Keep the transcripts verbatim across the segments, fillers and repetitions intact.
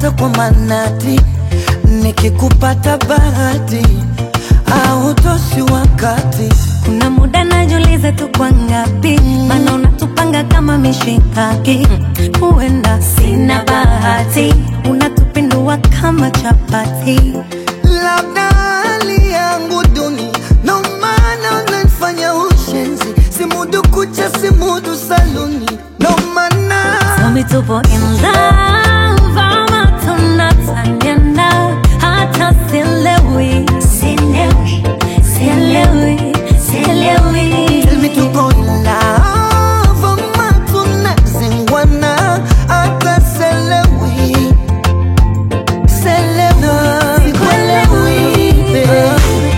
hata kwa manati, nikikupata bahati au toshi wakati. Kuna muda najiuliza tu kwa ngapi, maana unatupanga kama mishikaki. Huenda sina bahati, unatupindua kama chapati. Labda hali yangu duni, no maana unanifanya ushenzi. Simudu kucha, simudu saluni, no maana Tumi tupo in love, ama tunataniana. Hata sielewi, sielewi, sielewi, sielewi. Tell me to go in love, ama tunazingwana. Hata selewi, selewi, sikuelewi, babe.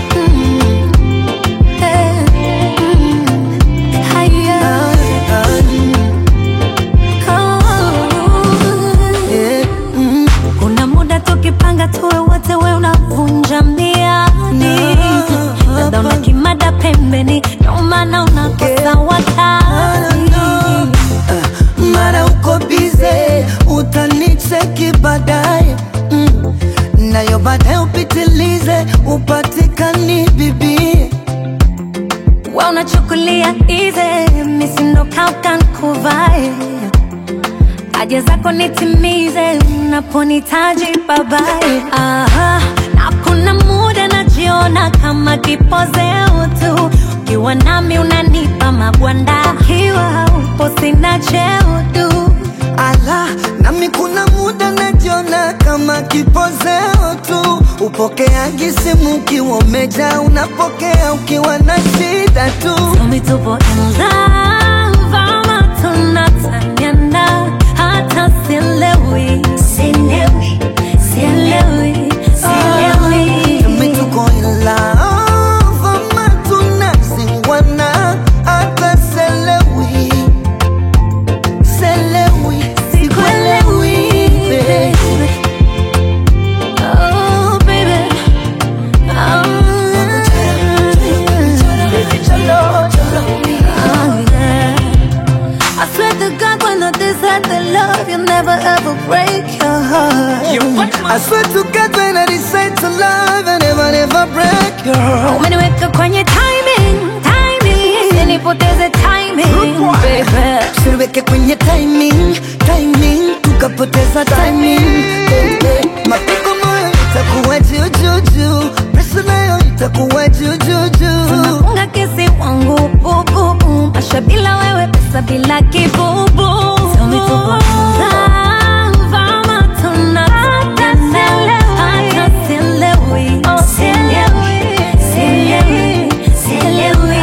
Kuna muda tukipanga tuwe wote, we unavunja miadi. Dada unakimada pembeni, no maana unakosa wakati. Mara uko bize, utanicheki baadaye. mm. Nayo baadaye upitilize, upatikani bibi. Wa unachukulia easy, misindo kauka nkuvae. Haja zako nitimize, unaponitaji babae. Aha, na kuna muda najiona kama kipozeo tu. Ukiwa nami unanipa magwanda, ukiwa upo sina cheo tu. Ala, nami kuna muda najiona kama kipozeo tu. Upokeaji simu ukiwa umejaa, unapokea ukiwa na shida tu. Tumi tupo in love, ama tunataniana. Hata sielewi, sielewi, sielewi, sielewi. Tumi tuko in love, ama tunazingwana. Hata selewi, selewi, sikuelewi, babe. Oh baby, oh yeah. I swear to God when I decide to love, you'll never ever break your heart. I swear to God when I decide to love, I never, never break your heart. Umeniweka kwenye timing, timing, nipoteze timing, baby. Usiweke kwenye timing, timing, tukapoteza timing. Hey, hey. Mapigo moyo itakuwa juu juu juu, pressure nayo itakuwa juu juu juu. Unafunga kesi wangu bubu, masha bila wewe, pesa bila kibubu. Tell me to go love, ama tunataniana. Hata sielewi, sielewi, sielewi, sielewi.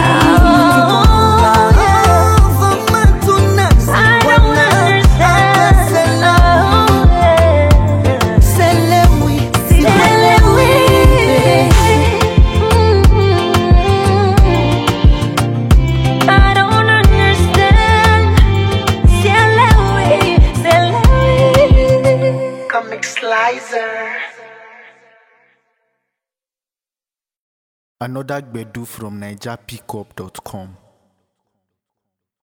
Another Gbedu from Niger Pickup dot com.